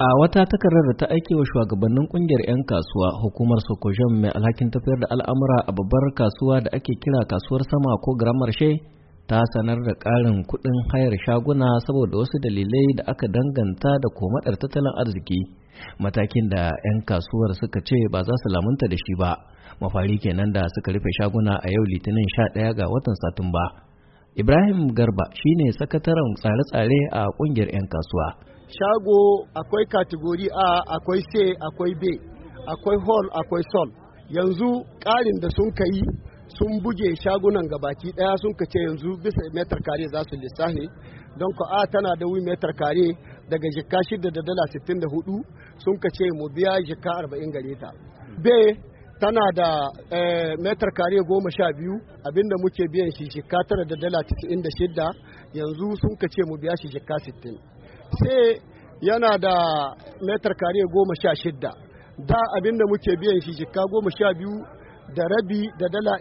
A wata takarar da ta aike wa shugabannin kungiyar 'yan kasuwa, hukumar Sokojam mai alhakin tafiyar da al'amura a babbar kasuwa da ake kira kasuwar sama ko Grand Marché ta sanar da ƙarin kuɗin hayar shaguna saboda wasu dalilai da aka danganta da komadar tattalin arziki, matakin da 'yan kasuwar suka ce ba za su lamunta da shi ba. Mafari kenan da suka rufe shaguna a yau Litinin 11 ga watan Satumba. Ibrahim Garba shine sakataren tsare-tsare a kungiyar 'yan kasuwa. Shago akwai kategori A, akwai C, akwai B, akwai hall, akwai sol. Yanzu ƙarin da sun kai sun buge shagunan gabaki ɗaya sun kace yanzu bisa metar kare za su lissahi, don ko A tana da metar kare daga jikka 6.64 sun kace mu biya jikka 40 gare ta. B tana da metar kare 12 abinda muke biyan shi jikka 9.96 yanzu sun kace mu biya shi jikka 60. Sai yana da metar kare 16 da abinda muke biyan shi jikka 12 da rabi da dala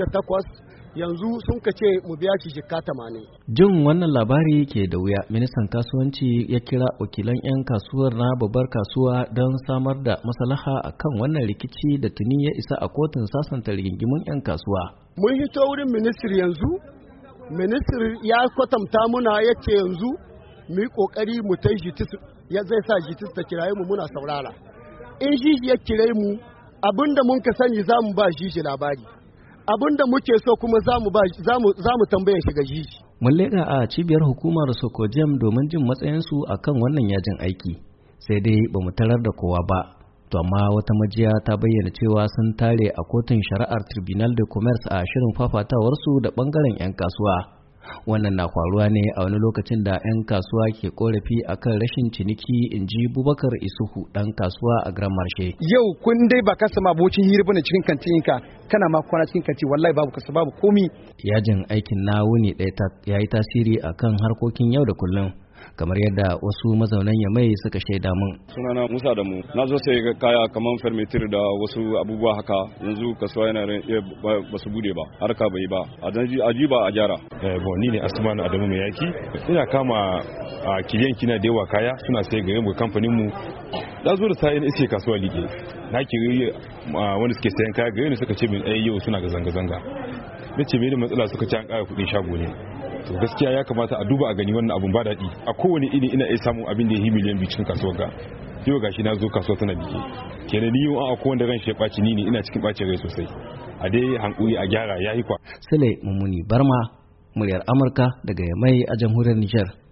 28 yanzu sun kace mu biya shi jikka 80. Jin wannan labari ke da wuya, ministan kasuwanci ya kira wakilan 'yan kasuwar na babbar kasuwa don samar da maslaha akan wannan rikici da tuni ya isa a kotun sasanta rigingimun 'yan kasuwa. Mun hito wurin ministry yanzu, ministry ya kwatanta muna yace yanzu mu yi kokari mu tai jitis, ya zai sa jitis ta kiraye mu muna saurara. In shi ya kiraye mu abinda mun ka sani za mu ba shi labari, abinda muke so kuma za mu tambaye shi ga shi. Mun leƙa a cibiyar hukumar Sokojam domin jin matsayinsu akan wannan yajin aiki, sai dai ba mu tarar da kowa ba. To amma wata majiya ta bayyana cewa sun tare a kotun shari'ar Tribunal de Commerce a shirin fafatawarsu da bangaren 'yan kasuwa. Wannan na faruwa ne a wani lokacin da 'yan kasuwa ke korafi akan rashin ciniki, in ji Bubakar Isuhu dan kasuwa a Grand Marché. Yau kun dai ba kasa mabocin hira bane cikin kantinka, kana ma kwana cikin kanti, wallahi babu kasa babu komi. Yajin aikin na wuni ɗaya ya yi tasiri akan harkokin yau da kullum, kamar yadda wasu mazaunan Yamai suka shaida mun. Sunana Musa da mu. Na zo sai kaya kamar fermetir da wasu abubuwa haka, yanzu kasuwa yana ba su bude ba, harka bai ba. A ji ba a gyara. Ni ne Asmanu Adamu mai yaki. Ina kama a kiliyan kina da yawa kaya suna sai gare mu kamfanin mu. Da zo da sai iske kasuwa like. Na kiri wanda suke sayan kaya gare ni suka ce min yau suna ga zanga-zanga. Nace me da matsala suka ci an ƙara kuɗin shago ne. To gaskiya ya kamata a duba a gani wannan abun ba daɗi. A kowane iri ina iya samun abin da ya yi miliyan 2 cikin kasuwar ga. Yau gashi na zo kasuwa tana bike. Kenan ni yau a kowanne ran shi ya ɓaci ni ne ina cikin ɓacin rai sosai. A dai hankuri a gyara yayi kwa. Sule Mummuni Barma, muryar Amurka daga Yamai a jamhuriyar Nijar.